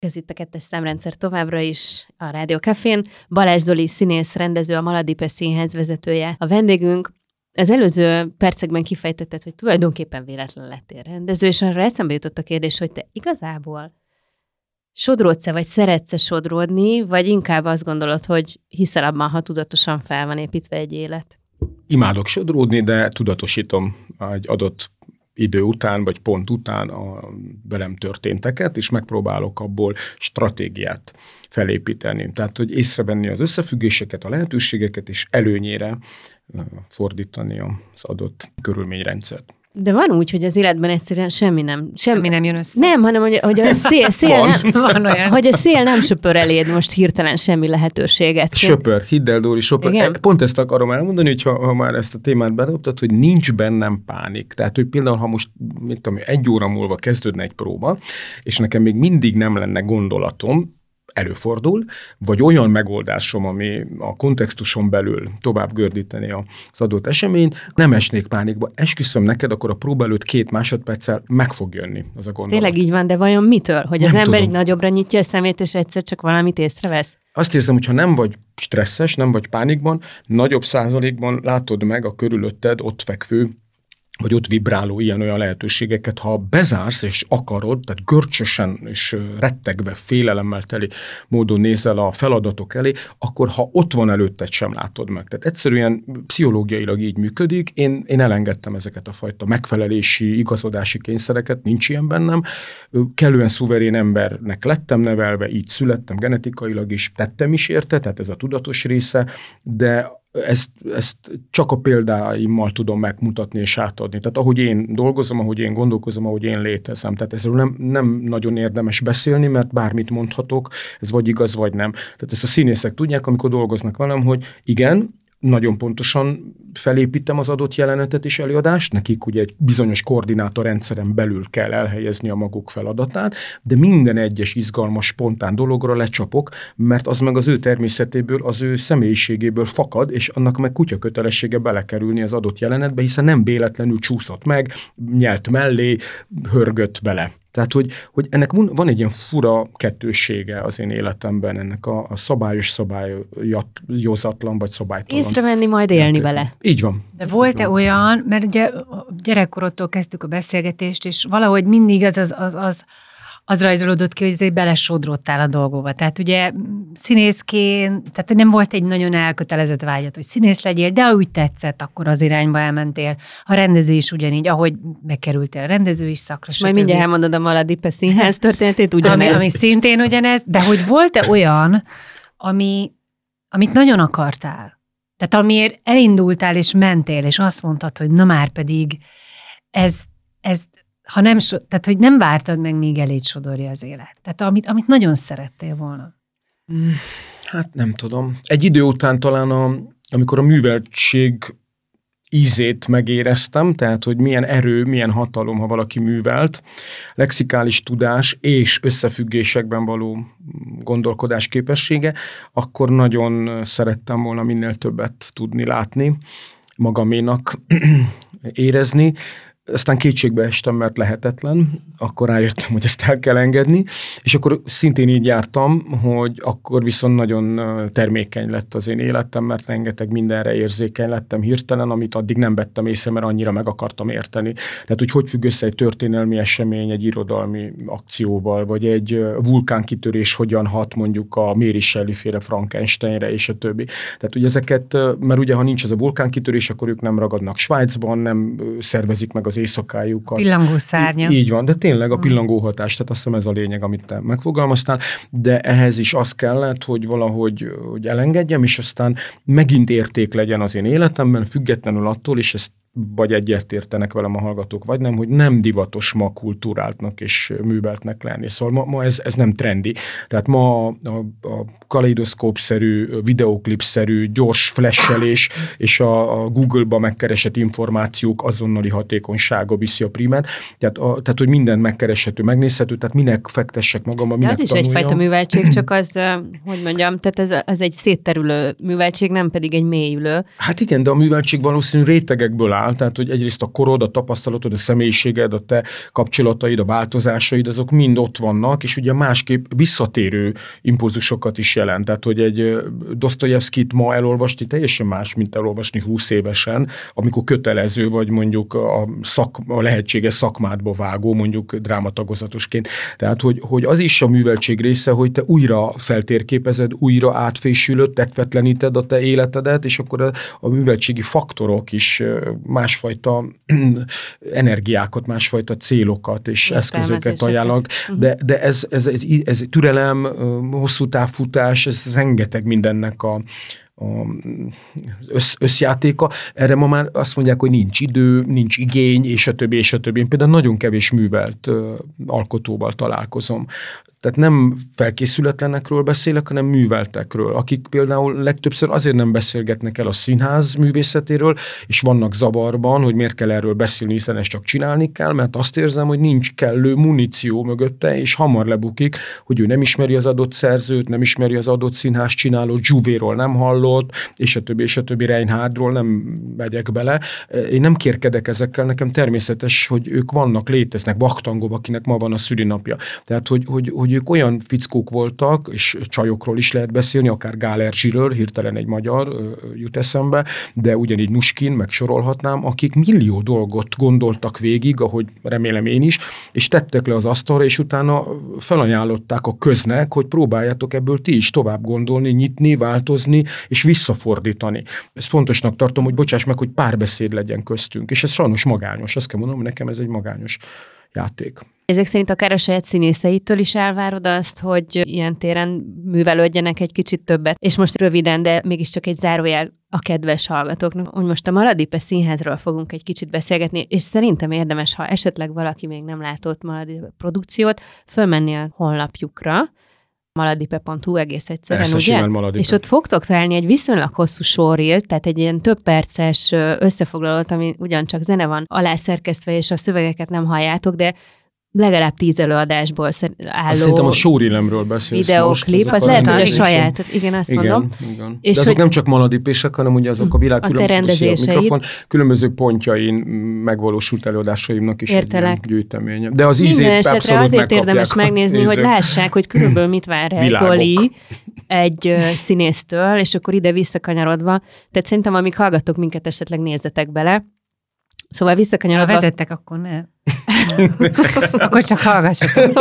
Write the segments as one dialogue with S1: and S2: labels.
S1: Ez itt a Kettes Számrendszer továbbra is a Rádió Cafén. Balázs Zoli színész, rendező, a Maladipe Színház vezetője. A vendégünk. Az előző percekben kifejtetted, hogy tulajdonképpen véletlen lettél rendező, és arra eszembe jutott a kérdés, hogy te igazából sodródsz-e, vagy szeretsz-e sodródni, vagy inkább azt gondolod, hogy hiszel abban, ha tudatosan fel van építve egy élet?
S2: Imádok sodródni, de tudatosítom egy adott idő után, vagy pont után a velem történteket, és megpróbálok abból stratégiát felépíteni. Tehát, hogy észrevenni az összefüggéseket, a lehetőségeket, és előnyére fordítani az adott körülményrendszert.
S1: De van úgy, hogy az életben egyszerűen semmi nem
S3: jön össze.
S1: Nem, hanem hogy a szél van olyan. Hogy a szél nem söpör eléd most hirtelen semmi lehetőséget.
S2: Söpör, hidd el, Dóri, söpör. Pont ezt akarom elmondani, hogy ha már ezt a témát bedobtad, hogy nincs bennem pánik. Tehát, hogy például, ha most, mit tudom, 1 óra múlva kezdődne egy próba, és nekem még mindig nem lenne gondolatom, előfordul, vagy olyan megoldásom, ami a kontextuson belül tovább gördíteni az adott eseményt, nem esnék pánikba. Esküszöm neked, akkor a próba előtt 2 másodperccel meg fog jönni az a gondolat.
S1: Tényleg így van, de vajon mitől? Hogy
S2: nem
S1: az ember
S2: tudom.
S1: így nagyobbra nyitja a szemét, és egyszer csak valamit észrevesz?
S2: Azt érzem, hogy ha nem vagy stresszes, nem vagy pánikban, nagyobb százalékban látod meg a körülötted ott fekvő vagy ott vibráló ilyen-olyan lehetőségeket, ha bezársz és akarod, tehát görcsösen és rettegve, félelemmel teli módon nézel a feladatok elé, akkor ha ott van előtted, sem látod meg. Tehát egyszerűen pszichológiailag így működik. Én elengedtem ezeket a fajta megfelelési, igazodási kényszereket, nincs ilyen bennem. Kellően szuverén embernek lettem nevelve, így születtem genetikailag is, tettem is érte, tehát ez a tudatos része, de ezt csak a példáimmal tudom megmutatni és átadni. Tehát ahogy én dolgozom, ahogy én gondolkozom, ahogy én létezem. Tehát ezzel nem nagyon érdemes beszélni, mert bármit mondhatok, ez vagy igaz, vagy nem. Tehát ezt a színészek tudják, amikor dolgoznak velem, hogy igen, nagyon pontosan felépítem az adott jelenetet és előadást, nekik ugye egy bizonyos koordinátorrendszeren belül kell elhelyezni a maguk feladatát, de minden egyes izgalmas, spontán dologra lecsapok, mert az meg az ő természetéből, az ő személyiségéből fakad, és annak meg kutya kötelessége belekerülni az adott jelenetbe, hiszen nem véletlenül csúszott meg, nyelt mellé, hörgött bele. Tehát, hogy ennek van egy ilyen fura kettőssége az én életemben, ennek a szabályos, szabályozatlan vagy szabálytalan.
S1: Észrevenni, majd élni vele.
S2: Így van.
S3: De volt-e olyan, mert ugye gyerekkorodtól kezdtük a beszélgetést, és valahogy mindig az rajzolódott ki, hogy azért belesodrottál a dolgokba. Tehát ugye színészként, tehát nem volt egy nagyon elkötelezett vágyat, hogy színész legyél, de ha úgy tetszett, akkor az irányba elmentél. A rendező is ugyanígy, ahogy bekerültél a rendező is szakra.
S1: És majd mindjárt elmondod a Maladipe Színház történetét, ugyanez.
S3: Ami szintén ugyanez, de hogy volt-e olyan, amit nagyon akartál? Tehát amiért elindultál és mentél, és azt mondtad, hogy na már pedig ez ha nem, tehát hogy nem vártad meg, míg eléd sodorja az élet. Tehát amit nagyon szerettél volna.
S2: Hát nem tudom. Egy idő után talán, amikor a műveltség ízét megéreztem, tehát hogy milyen erő, milyen hatalom, ha valaki művelt, lexikális tudás és összefüggésekben való gondolkodás képessége, akkor nagyon szerettem volna minél többet tudni, látni, magaménak érezni. Aztán kétségbe estem, mert lehetetlen, akkor rájöttem, hogy ezt el kell engedni, és akkor szintén így jártam, hogy akkor viszont nagyon termékeny lett az én életem, mert rengeteg mindenre érzékeny lettem hirtelen, amit addig nem vettem észre, mert annyira meg akartam érteni. Tehát, hogy függ össze egy történelmi esemény, egy irodalmi akcióval, vagy egy vulkánkitörés hogyan hat mondjuk a Mary Shelley-féle Frankensteinre, és a többi. Tehát, hogy ezeket, mert ugye, ha nincs ez a vulkánkitörés, akkor ők nem ragadnak Svájcban, nem szervezik meg az éjszakájukat.
S3: Pillangószárnya.
S2: Így van, de tényleg a pillangóhatás, tehát azt hiszem ez a lényeg, amit te megfogalmaztál, de ehhez is az kellett, hogy valahogy hogy elengedjem, és aztán megint érték legyen az én életemben, függetlenül attól, és ezt vagy egyetértenek velem a hallgatók, vagy nem, hogy nem divatos ma kultúráltnak és műveltnek lenni. Szóval ma ez nem trendi. Tehát ma a kaleidoszkópszerű, videóklipszerű, gyors flashelés és a Google-ba megkeresett információk azonnali hatékonysága viszi a primet. Tehát, hogy mindent megkereshető, megnézhető, tehát minek fektessek magamba, minek
S1: tanuljam. Az is egyfajta műveltség, csak az, hogy mondjam, tehát ez egy szétterülő műveltség, nem pedig egy mélyülő.
S2: Hát igen, de a műveltség valószínű rétegekből áll, áll, tehát hogy egyrészt a korod, a tapasztalatod, a személyiséged, a te kapcsolataid, a változásaid, azok mind ott vannak, és ugye másképp visszatérő impulzusokat is jelent. Tehát, hogy egy Dosztojevszkit ma elolvasni teljesen más, mint elolvasni 20 évesen, amikor kötelező vagy mondjuk a lehetséges szakmádba vágó, mondjuk drámatagozatosként. Tehát, hogy az is a műveltség része, hogy te újra feltérképezed, újra átfésülöd, tetvetleníted a te életedet, és akkor a műveltségi faktorok is másfajta energiákat, másfajta célokat és eszközöket ajánlnak. De ez türelem, hosszú távfutás, ez rengeteg mindennek összjátéka. Erre ma már azt mondják, hogy nincs idő, nincs igény, és a többi, és a többi. Én például nagyon kevés művelt alkotóval találkozom. Tehát nem felkészületlenekről beszélek, hanem műveltekről, akik például legtöbbször azért nem beszélgetnek el a színház művészetéről, és vannak zavarban, hogy miért kell erről beszélni, hiszen ezt csak csinálni kell, mert azt érzem, hogy nincs kellő muníció mögötte, és hamar lebukik, hogy ő nem ismeri az adott szerzőt, nem ismeri az adott színház csinálót, Zsuvéról nem hallott, és a többi Reinhardtról nem megyek bele. Én nem kérkedek ezekkel, nekem természetes, hogy ők vannak, léteznek, Vaktangov, akinek ma van a szülinapja. Tehát, hogy ők olyan fickók voltak, és csajokról is lehet beszélni, akár Gál Erzsiről, hirtelen egy magyar jut eszembe, de ugyanígy Nuskin, meg sorolhatnám, akik millió dolgot gondoltak végig, ahogy remélem én is, és tettek le az asztalra, és utána felajánlották a köznek, hogy próbáljátok ebből ti is tovább gondolni, nyitni, változni, és visszafordítani. Ezt fontosnak tartom, hogy bocsáss meg, hogy párbeszéd legyen köztünk, és ez sajnos magányos. Azt kell mondanom, hogy nekem ez egy magányos játék.
S1: Ezek szerint akár a saját színészeitől is elvárod azt, hogy ilyen téren művelődjenek egy kicsit többet. És most röviden, de mégiscsak egy zárójel a kedves hallgatóknak, hogy most a Maladipe Színházról fogunk egy kicsit beszélgetni, és szerintem érdemes, ha esetleg valaki még nem látott Maladipe produkciót, fölmenni a honlapjukra, maladipe.hu egész egyszerűen, ugye? És ott fogtok találni egy viszonylag hosszú showreelt, tehát egy ilyen több perces összefoglalót, ami ugyancsak zene van alászerkesztve, és a szövegeket nem halljátok, de legalább 10 előadásból álló
S2: szerintem a showreelemről beszélsz
S1: videóklip, az lehet, hogy a saját, igen, azt mondom.
S2: Igen. És de azok nem csak maladipések, hanem ugye azok a világ különböző pontjain megvalósult előadásaimnak is egy gyűjteménye. De az ízét
S1: esetre azért érdemes megnézni, hogy lássák, hogy körülbelül mit vár el Zoli egy színésztől, és akkor ide visszakanyarodva. Tehát szerintem, amíg hallgatok minket, esetleg nézzetek bele. Szóval visszakanyarodva...
S3: Ha vezettek, akkor ne. Akkor csak hallgassatok.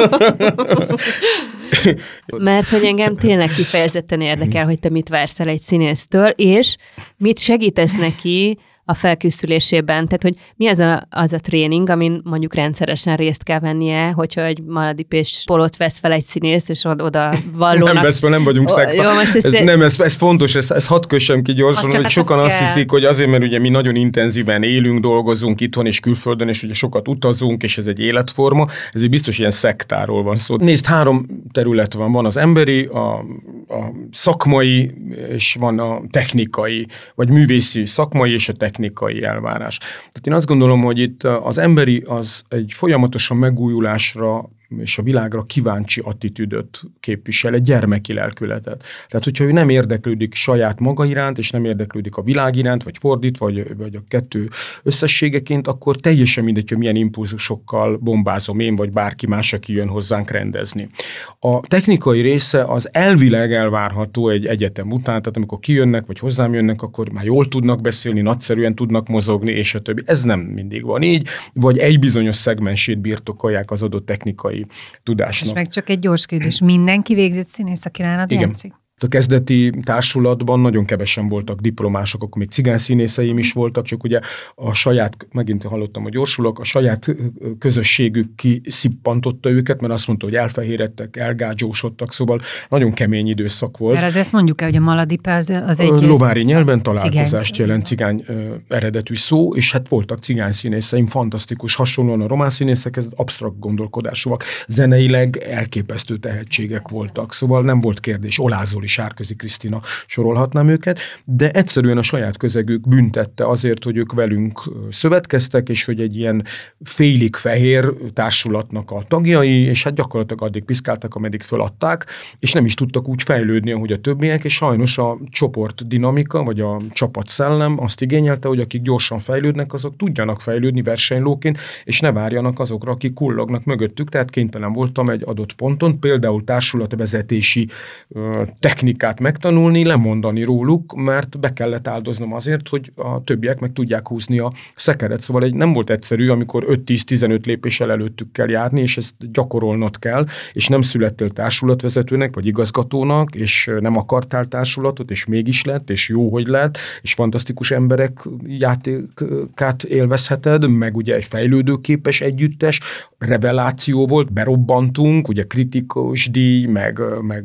S1: Mert hogy engem tényleg kifejezetten érdekel, hogy te mit vársz el egy színésztől, és mit segítesz neki a felkészülésében. Tehát, hogy mi az a tréning, amin mondjuk rendszeresen részt kell vennie, hogyha egy maladipés polót vesz fel egy színész, és oda vallónak.
S2: Nem vesz fel, nem vagyunk szekta. Ez fontos, ez hadd kössem ki gyorsan, hogy sokan azt hiszik, hogy azért, mert ugye mi nagyon intenzíven élünk, dolgozunk itthon és külföldön, és ugye sokat utazunk, és ez egy életforma, ezért biztos ilyen szektáról van szó. Nézd, 3 terület van az emberi, a szakmai, és van a technikai, vagy művészi szakmai, és a technikai elvárás. Tehát én azt gondolom, hogy itt az emberi az egy folyamatosan megújulásra és a világra kíváncsi attitűdöt képvisel, egy gyermeki lelkületet. Tehát, hogyha ő nem érdeklődik saját maga iránt, és nem érdeklődik a világ iránt, vagy fordítva, vagy a kettő összességeként, akkor teljesen mindegy, hogy milyen impulzusokkal bombázom én, vagy bárki más, aki jön hozzánk rendezni. A technikai része az elvileg elvárható egy egyetem után, tehát amikor kijönnek, vagy hozzám jönnek, akkor már jól tudnak beszélni, nagyszerűen tudnak mozogni, és a többi. Ez nem mindig van így, vagy egy bizonyos szegmensét birtokolják az adott technikai tudásnak.
S3: És meg csak egy gyors kérdés, mindenki végzett színész, aki nálad játszik?
S2: A kezdeti társulatban nagyon kevesen voltak diplomások, akkor még cigány színészeim is voltak, csak ugye a saját, megint hallottam, hogy gyorsulok, a saját közösségük kiszippantotta őket, mert azt mondta, hogy elfehéredtek, elgágyósodtak, szóval nagyon kemény időszak volt.
S3: Mert ezt mondjuk el, hogy a Maladipe az egy...
S2: Lovári nyelven találkozást jelent, cigány eredetű szó, és hát voltak cigány színészeim, fantasztikus, hasonlóan a román színészekhez absztrakt gondolkodásúak, zeneileg elképesztő tehetségek voltak, szóval nem volt kérdés, Olázól is Sárközi Krisztina, sorolhatnám őket, de egyszerűen a saját közegük büntette azért, hogy ők velünk szövetkeztek, és hogy egy ilyen félig fehér társulatnak a tagjai, és hát gyakorlatilag addig piszkáltak, ameddig föladták, és nem is tudtak úgy fejlődni, ahogy a többiek, és sajnos a csoport dinamika, vagy a csapatszellem azt igényelte, hogy akik gyorsan fejlődnek, azok tudjanak fejlődni versenylóként, és ne várjanak azokra, akik kullognak mögöttük, tehát kénytelen voltam egy adott ponton, például társulatvezetési technikát megtanulni, lemondani róluk, mert be kellett áldoznom azért, hogy a többiek meg tudják húzni a szekeret. Szóval nem volt egyszerű, amikor 5-10-15 lépéssel előttük kell járni, és ezt gyakorolnod kell, és nem születtél társulatvezetőnek, vagy igazgatónak, és nem akartál társulatot, és mégis lett, és jó, hogy lett, és fantasztikus emberek játékát élvezheted, meg ugye egy fejlődőképes együttes, reveláció volt, berobbantunk, ugye kritikus díj, meg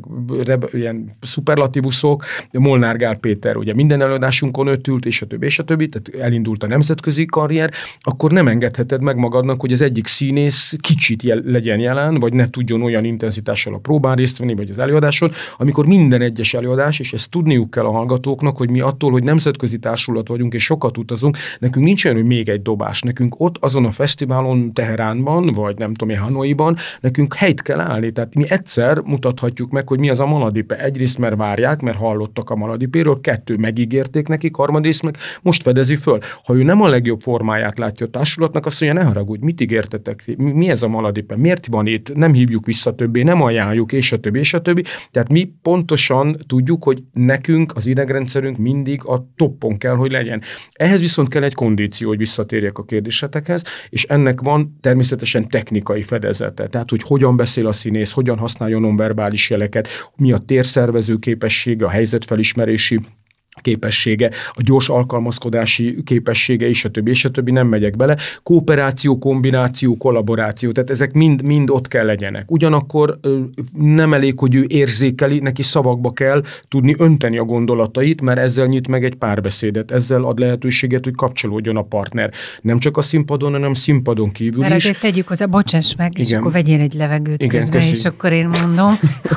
S2: ilyen szuperlatívuszok, Molnár Gál Péter, ugye minden előadásunkon ott ült, és a többi, tehát elindult a nemzetközi karrier, akkor nem engedheted meg magadnak, hogy az egyik színész kicsit legyen jelen, vagy ne tudjon olyan intenzitással a próbán részt venni, vagy az előadáson, amikor minden egyes előadás, és ezt tudniuk kell a hallgatóknak, hogy mi attól, hogy nemzetközi társulat vagyunk, és sokat utazunk, nekünk nincs olyan, hogy még egy dobás. Nekünk ott azon a fesztiválon Teheránban, vagy nem tudom én, Hanoiban, nekünk helyt kell állni. Tehát mi egyszer mutathatjuk meg, hogy mi az a Maladipe. Egyrészt, mert várják, mert hallottak a Maladipéről, 2, megígérték nekik, harmadrészt meg most fedezi föl. Ha ő nem a legjobb formáját látja a társulatnak, azt mondja, ne haragudj, mit ígértetek? Mi ez a Maladipe? Miért van itt? Nem hívjuk vissza többé, nem ajánljuk, és a többi, és a többi. Tehát mi pontosan tudjuk, hogy nekünk az idegrendszerünk mindig a toppon kell, hogy legyen. Ehhez viszont kell egy kondíció, hogy visszatérjek a kérdésetekhez, és ennek van természetesen technikai fedezete. Tehát, hogy hogyan beszél a színész, hogyan használja nonverbális jeleket, mi a térszervező képessége, a helyzetfelismerési képessége, a gyors alkalmazkodási képessége, és a többi, nem megyek bele. Kooperáció, kombináció, kollaboráció, tehát ezek mind ott kell legyenek. Ugyanakkor nem elég, hogy ő érzékeli, neki szavakba kell tudni önteni a gondolatait, mert ezzel nyit meg egy párbeszédet, ezzel ad lehetőséget, hogy kapcsolódjon a partner. Nem csak a színpadon, hanem színpadon kívül
S3: mert
S2: is.
S3: Mert azért tegyük hozzá, bocsáss meg, igen. És akkor vegyél egy levegőt
S2: igen,
S3: közben,
S2: köszi.
S3: És akkor én mondom,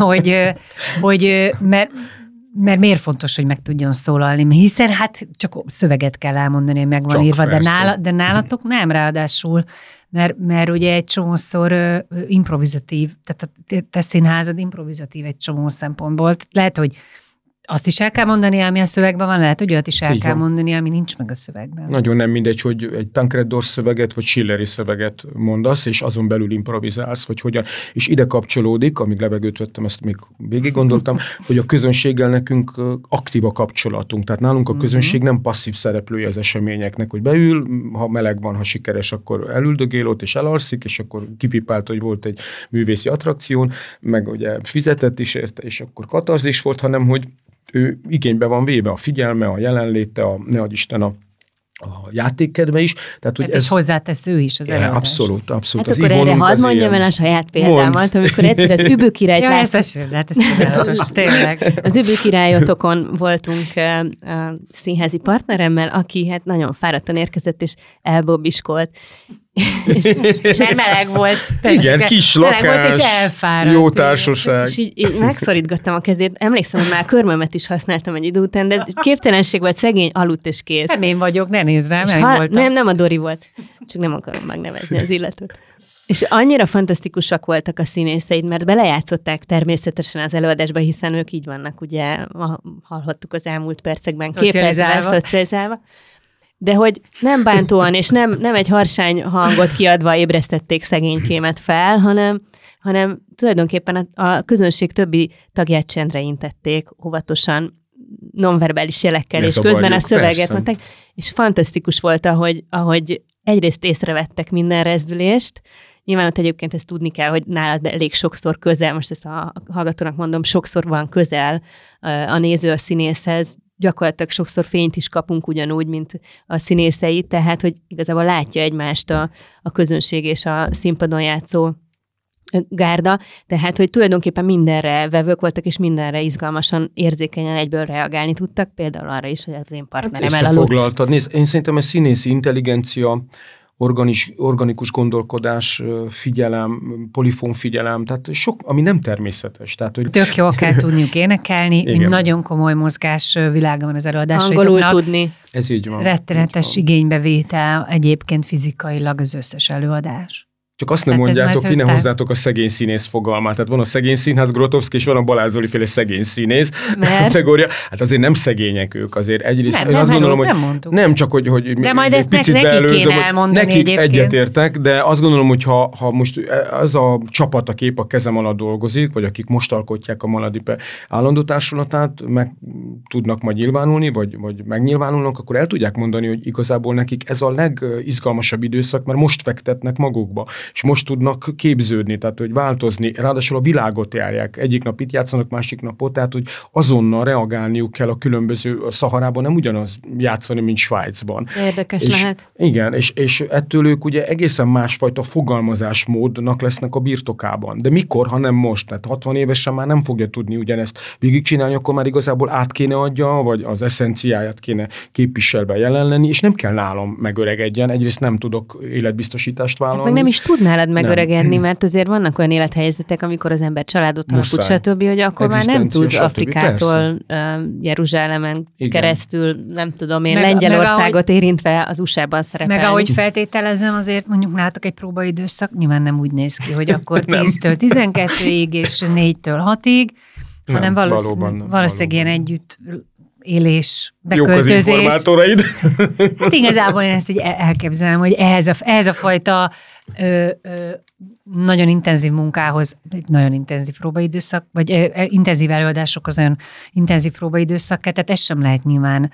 S3: hogy mert miért fontos, hogy meg tudjon szólalni? Hiszen hát csak szöveget kell elmondani, hogy meg van csak írva, de nálatok nem, ráadásul, mert ugye egy csomószor improvizatív, tehát a te színházad improvizatív egy csomó szempontból. Lehet, hogy azt is el kell mondani, ami a szövegben van, lehet, hogy olyat is el kell mondani, ami nincs meg a szövegben.
S2: Nagyon nem mindegy, hogy egy Tancred Dors szöveget, vagy Schilleri szöveget mondasz, és azon belül improvizálsz, vagy hogyan. És ide kapcsolódik, amíg levegőt vettem, ezt még végig gondoltam, hogy a közönséggel nekünk aktív a kapcsolatunk. Tehát nálunk a közönség nem passzív szereplője az eseményeknek, hogy beül, ha meleg van, ha sikeres, akkor elüldögél ott, és elalszik, és akkor kipipált, hogy volt egy művészi attrakción, meg ugye fizetett is érte, és akkor katarzis volt, hanem hogy ő igénybe van véve a figyelme, a jelenléte, ne adj Isten a játékkedve is. Tehát, hogy
S3: ez hozzátesz ő is az előadás.
S2: Abszolút.
S1: Hát akkor erre hadd mondjam el a saját példámat, amikor egyszer az Übő királyt
S3: tényleg.
S1: Az Übő királyotokon voltunk a színházi partneremmel, aki hát nagyon fáradtan érkezett, és elbobiskolt. és
S3: nem meleg volt.
S2: Igen, kis lakás,
S3: meleg volt, és elfáradt.
S2: Jó társaság.
S1: És így megszorítgattam a kezét. Emlékszem, hogy már a körmömet is használtam egy idő után, de képtelenség volt, szegény, aludt és kész.
S3: Nem én vagyok, ne nézd rám,
S1: nem a Dori volt. Csak nem akarom megnevezni az illetőt. És annyira fantasztikusak voltak a színészeid, mert belejátszották természetesen az előadásba, hiszen ők így vannak, ugye, hallhattuk az elmúlt percekben, képezve, szocializálva. De hogy nem bántóan, és nem egy harsány hangot kiadva ébresztették szegénykémet fel, hanem tulajdonképpen a közönség többi tagját csendre intették, óvatosan, nonverbális jelekkel, és közben a szöveget mondták, és fantasztikus volt, ahogy egyrészt észrevettek minden rezdülést. Nyilván ott egyébként ezt tudni kell, hogy nálad elég sokszor közel, most ezt a hallgatónak mondom, sokszor van közel a néző a színészhez, gyakorlatilag sokszor fényt is kapunk ugyanúgy, mint a színészei, tehát, hogy igazából látja egymást a közönség és a színpadon játszó gárda, tehát, hogy tulajdonképpen mindenre vevők voltak, és mindenre izgalmasan, érzékenyen egyből reagálni tudtak, például arra is, hogy az én partnerem elaludt.
S2: Nézd, én szerintem a színészi intelligencia organikus gondolkodás, figyelem, polifón figyelem, tehát sok, ami nem természetes. Tehát, hogy...
S3: Tök jól kell tudniuk énekelni, hogy nagyon komoly mozgás világa van az előadásaitoknak.
S1: Angolul tudni.
S2: Ez így van.
S3: Rettenetes igénybevétel egyébként fizikailag az összes előadás.
S2: Csak azt nem mondjátok, innen hozzátok a szegény színész fogalmát. Tehát van a szegény színház Grotowski, és van a Balázs Zoli féle szegény színész kategória. Hát azért nem szegények ők, azért egyrészt.
S3: Nem,
S2: azt gondolom, hogy
S3: nem
S2: csak, hogy
S3: de majd ezt nekik kéne elmondani
S2: nekik
S3: egyébként.
S2: egyetértek, de azt gondolom, hogy ha most az a csapat, a kép a kezem alatt dolgozik, vagy akik most alkotják a Maladipe állandó társulatát, meg tudnak majd nyilvánulni, vagy megnyilvánulnak, akkor el tudják mondani, hogy igazából nekik ez a legizgalmasabb időszak, mert most fektetnek magukba. És most tudnak képződni, tehát hogy változni, ráadásul a világot járják. Egyik nap itt játszanak, másik nap ott, tehát hogy azonnal reagálniuk kell a különböző, a Szaharában nem ugyanaz játszani, mint Svájcban.
S1: Érdekes lehet.
S2: Igen, és ettől ők ugye egészen másfajta fogalmazásmódnak lesznek a birtokában. De mikor, ha nem most? Tehát 60 évesen már nem fogja tudni ugyanezt végigcsinálni, akkor már igazából át kéne adja, vagy az eszenciáját kéne képviselve jelen lenni, és nem kell nálam megöregedjen. Egyrészt nem tudok életbiztosítást vállalni.
S1: Meg nem is tudnálad megöregedni, mert azért vannak olyan élethelyzetek, amikor az ember családot alapít, stb., hogy akkor már nem tud Afrikától Jeruzsálemen keresztül, nem tudom én, Lengyelországot érintve az USA-ban szerepelni.
S3: Meg ahogy feltételezem, azért mondjuk nálatok egy próbaidőszak, nyilván nem úgy néz ki, hogy akkor 10-től 12-ig és 4-től 6-ig, hanem valószínűleg ilyen együtt élés, beköltözés.
S2: Jók az informátoraid.
S3: Hát igazából én ezt így elképzelem, hogy ehhez a fajta nagyon intenzív munkához, egy nagyon intenzív próbaidőszak, vagy intenzív előadásokhoz nagyon intenzív próbaidőszak, tehát ezt sem lehet nyilván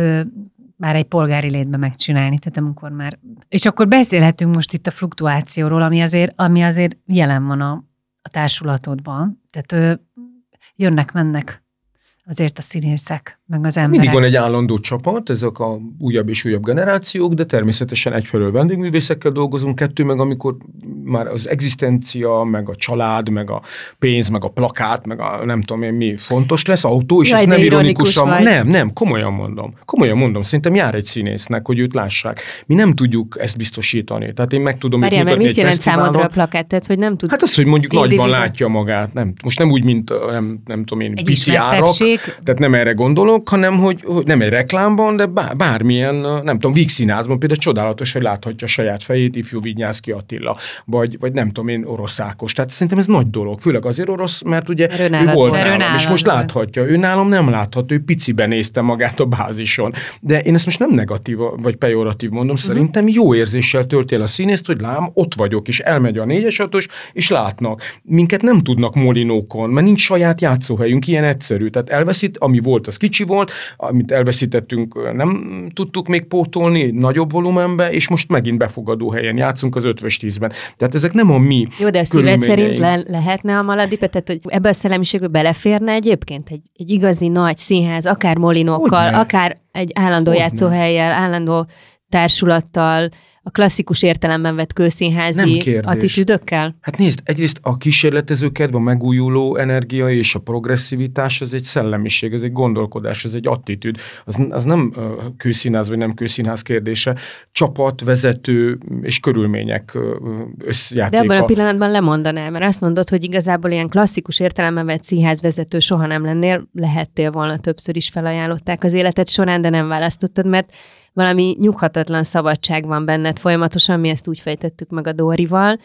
S3: már egy polgári létben megcsinálni, tehát amikor már... És akkor beszélhetünk most itt a fluktuációról, ami azért jelen van a társulatodban, tehát jönnek-mennek azért a színészek, meg az emberek.
S2: Mindig van egy állandó csapat, ezek a újabb és újabb generációk, de természetesen egyfelől vendégművészekkel dolgozunk, kettő meg amikor már az egzisztencia, meg a család, meg a pénz, meg a plakát, meg a nem tudom én mi fontos lesz, autó, és ezt nem ironikusan, nem, komolyan mondom, szerintem jár egy színésznek, hogy őt lássák. Mi nem tudjuk ezt biztosítani. Tehát én meg tudom
S1: mutatni egy mit jelent számodra a plakát? Tehát, hogy nem tud...
S2: Hát az, hogy mondjuk nagyban látja magát. Most nem úgy, mint nem tudom én, pici árak, tehát nem erre gondolok, hanem hogy nem egy reklámban, de bármilyen, nem tudom, Víg Színházban például csodálatos, hogy láthatja saját fejét ifjú Vignyánszky Attila, vagy nem tudom én, Orosz Ákos. Tehát szerintem ez nagy dolog, főleg azért orosz, mert ugye ő volt nálam, és most láthatja. Ő nálam nem látható, ő piciben nézte magát a bázison. De én ezt most nem negatív vagy pejoratív mondom, szerintem jó érzéssel tölti el a színészt, hogy lám, ott vagyok, és elmegy a 4-6-os, és látnak. Minket nem tudnak molinókon, mert nincs saját játszóhelyünk, ilyen egyszerű. Tehát elveszít, ami volt, az kicsi volt, amit elveszítettünk, nem tudtuk még pótolni nagyobb volumenbe, és most megint befogadó helyen játszunk az 5-10-ben. Tehát ezek nem a mi.
S1: Jó, de a szíved szerint lehetne a Maladipe, tehát hogy ebbe a szellemiségbe beleférne egyébként egy igazi nagy színház, akár molinókkal, akár egy állandó játszóhellyel, állandó társulattal, a klasszikus értelemben vett kőszínházi attitűdökkel?
S2: Hát nézd, egyrészt a kísérletező kedv, a megújuló energia és a progresszivitás, az egy szellemiség, ez egy gondolkodás, ez egy attitűd. Az nem kőszínház vagy nem kőszínház kérdése. Csapat, vezető és körülmények összjátéka.
S1: De abban a pillanatban lemondanál, mert azt mondod, hogy igazából ilyen klasszikus értelemben vett színházvezető soha nem lennél, lehettél volna, többször is felajánlották az életed során, de nem választottad, mert valami nyughatatlan szabadság van benned folyamatosan, mi ezt úgy fejtettük meg a Dórival,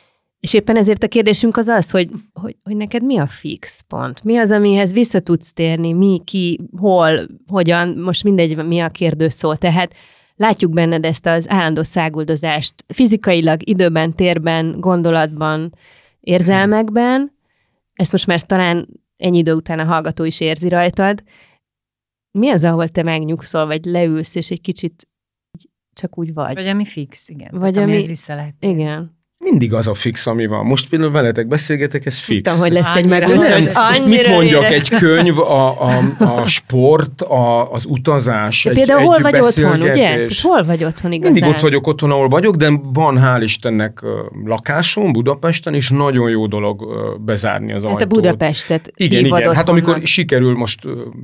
S1: és éppen ezért a kérdésünk az, hogy neked mi a fix pont? Mi az, amihez vissza tudsz térni? Mi, ki, hol, hogyan? Most mindegy, mi a kérdőszó. Tehát látjuk benned ezt az állandó száguldozást fizikailag, időben, térben, gondolatban, érzelmekben. Ezt most már talán ennyi idő után a hallgató is érzi rajtad. Mi az, ahol te megnyugszol, vagy leülsz, és egy kicsit csak úgy vagy?
S3: Vagy ami fix, igen.
S1: Vagy amihez
S3: vissza lehet.
S1: Igen.
S2: Mindig az a fix, ami van. Most például veletek beszélgetek, ez fix.
S1: Tudtam, hogy lesz egy
S2: Most mit mondjak, egy könyv, a sport, az utazás,
S1: például hol vagy otthon, ugye? Tehát hol vagy otthon igazán?
S2: Mindig ott vagyok otthon, ahol vagyok, de van hál' Istennek lakásom Budapesten, és nagyon jó dolog bezárni az ajtót.
S1: Hát a Budapestet
S2: igen. Hát amikor sikerül most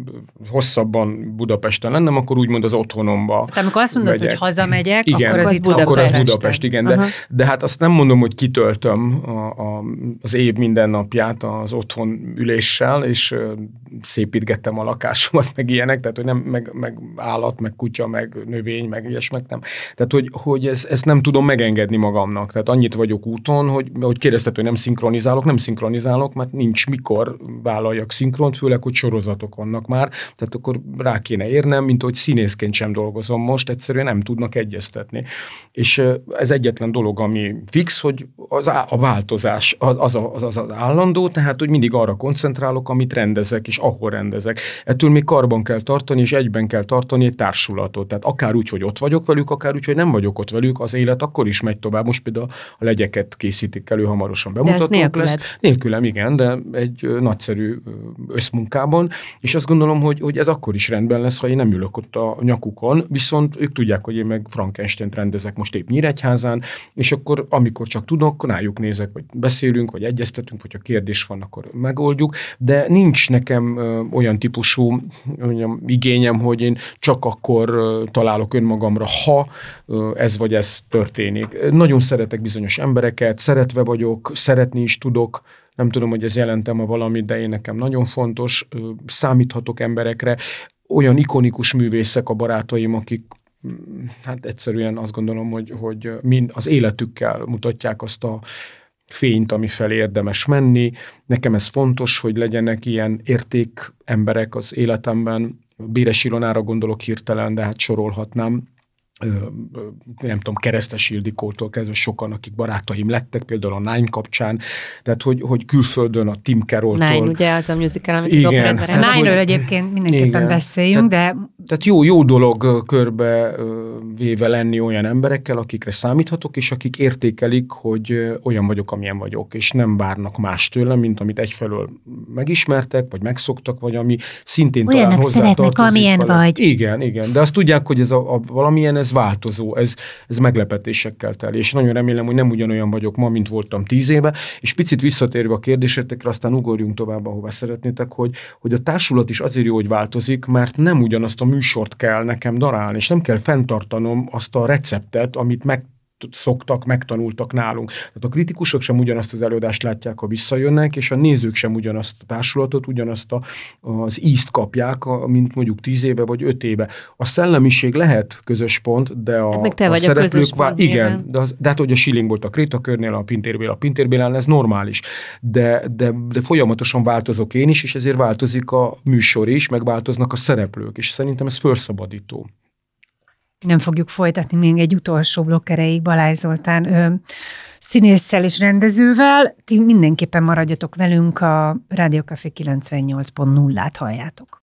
S2: hosszabban Budapesten lennem, akkor úgymond az otthonomba.
S3: Tehát amikor azt mondod, hogy hazamegyek,
S2: igen,
S3: akkor az itt
S2: akkor az Budapest, igen. De hát azt nem mondom, hogy kitöltöm az év minden napját az otthon üléssel, és szépítgettem a lakásomat, meg ilyenek, tehát hogy nem, meg állat, meg kutya, meg növény, meg ilyesmek nem. Tehát, hogy ezt nem tudom megengedni magamnak. Tehát annyit vagyok úton, hogy kérdezted, hogy nem szinkronizálok, mert nincs mikor vállaljak szinkront, főleg, hogy sorozatok vannak már, tehát akkor rá kéne érnem, mint hogy színészként sem dolgozom most, egyszerűen nem tudnak egyeztetni. És ez egyetlen dolog, ami fix, hogy a változás az állandó, tehát, hogy mindig arra koncentrálok, amit rendezek, és ahol rendezek. Ettől még karban kell tartani, és egyben kell tartani egy társulatot. Tehát akár úgy, hogy ott vagyok velük, akár úgy, hogy nem vagyok ott velük, az élet akkor is megy tovább. Most például a legyeket készítik elő, hamarosan bemutatók lesz. Nélkülem, igen, de egy nagyszerű összmunkában, és azt gondolom, hogy ez akkor is rendben lesz, ha én nem ülök ott a nyakukon, viszont ők tudják, hogy én meg Frankensteint rendezek most épp Nyíregyházán, és akkor, amikor csak tudok, rájuk nézek, vagy beszélünk, vagy egyeztetünk, vagy ha kérdés van, akkor megoldjuk, de nincs nekem olyan típusú igényem, hogy én csak akkor találok önmagamra, ha ez vagy ez történik. Nagyon szeretek bizonyos embereket, szeretve vagyok, szeretni is tudok, nem tudom, hogy ez jelentem-e valamit, de én nekem nagyon fontos, számíthatok emberekre, olyan ikonikus művészek a barátaim, akik hát egyszerűen azt gondolom, hogy mind az életükkel mutatják azt a fényt, ami felé érdemes menni. Nekem ez fontos, hogy legyenek ilyen érték emberek az életemben. Béres Ilonára gondolok hirtelen, de hát sorolhatnám. Nem tudom, Keresztes Ildikótól kezdve sokan, akik barátaim lettek, például a Nine kapcsán, tehát hogy külföldön a Tim Carrolltól.
S1: Nine, ugye az a musical, amit az operetben.
S3: Nine-ről egyébként mindenképpen beszéljünk,
S2: Tehát jó dolog körbe véve lenni olyan emberekkel, akikre számíthatok, és akik értékelik, hogy olyan vagyok, amilyen vagyok, és nem várnak más tőlem, mint amit egyfelől megismertek, vagy megszoktak, vagy ami szintén
S3: olyanok
S2: talán hozzátartozik.
S3: amilyen vagy.
S2: Igen, de azt tudják, hogy ez a valamilyen, ez változó, ez meglepetésekkel teli, és nagyon remélem, hogy nem ugyanolyan vagyok ma, mint voltam 10 éve, és picit visszatérve a kérdésetekre, aztán ugorjunk tovább, ahová szeretnétek, hogy a társulat is azért jó, hogy változik, mert nem ugyanazt a műsort kell nekem darálni, és nem kell fenntartanom azt a receptet, amit megtanultak nálunk. Tehát a kritikusok sem ugyanazt az előadást látják, ha visszajönnek, és a nézők sem ugyanazt a társulatot, ugyanazt az ízt kapják, mint mondjuk 10 éve vagy 5 éve. A szellemiség lehet közös pont, de a szereplők... Igen, de hát, hogy a Schilling volt a Krétakörnél, a Pintér Bélán, ez normális. De folyamatosan változok én is, és ezért változik a műsor is, megváltoznak a szereplők, és szerintem ez felszabadító.
S3: Nem fogjuk folytatni még egy utolsó blokk erejéig Balázs Zoltán színésszel és rendezővel. Ti mindenképpen maradjatok velünk, a Rádió Café 98.0-át halljátok.